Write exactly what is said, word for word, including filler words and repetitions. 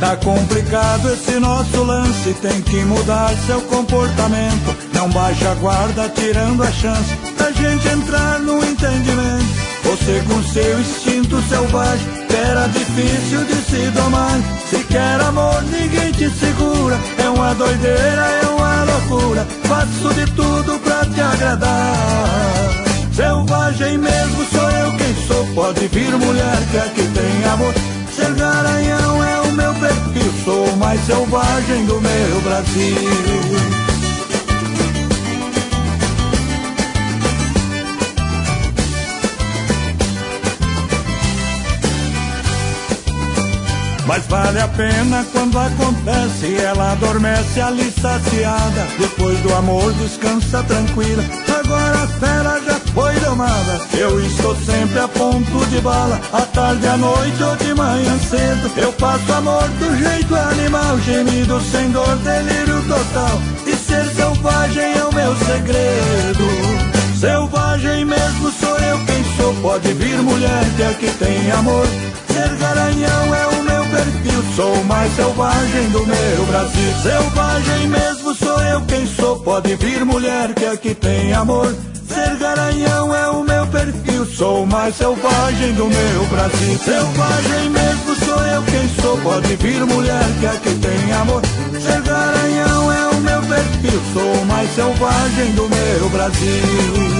Tá complicado esse nosso lance, tem que mudar seu comportamento. Não baixa a guarda tirando a chance da gente entrar no entendimento. Você com seu instinto selvagem, era difícil de se domar. Se quer amor ninguém te segura, é uma doideira, é uma loucura. Faço de tudo pra te agradar. Selvagem mesmo sou eu quem sou, pode vir mulher que aqui tem amor. Ser garanhão é o meu perfil, sou o mais selvagem do meu Brasil. Mas vale a pena quando acontece, ela adormece ali saciada. Depois do amor descansa tranquila, agora a fera já foi domada. Eu estou sempre a ponto de bala, à tarde, à noite ou de manhã cedo. Eu faço amor do jeito animal, gemido sem dor, delírio total. E ser selvagem é o meu segredo. Selvagem mesmo sou eu quem sou, pode vir mulher que aqui tem amor. Ser garanhão é o meu perfil, sou o mais selvagem do meu Brasil. Selvagem mesmo sou eu quem sou, pode vir mulher que aqui tem amor. Ser garanhão é o meu perfil, sou o mais selvagem do meu Brasil. Selvagem mesmo sou eu quem sou, pode vir mulher que aqui tem amor. Ser garanhão é o meu perfil, sou o mais selvagem do meu Brasil.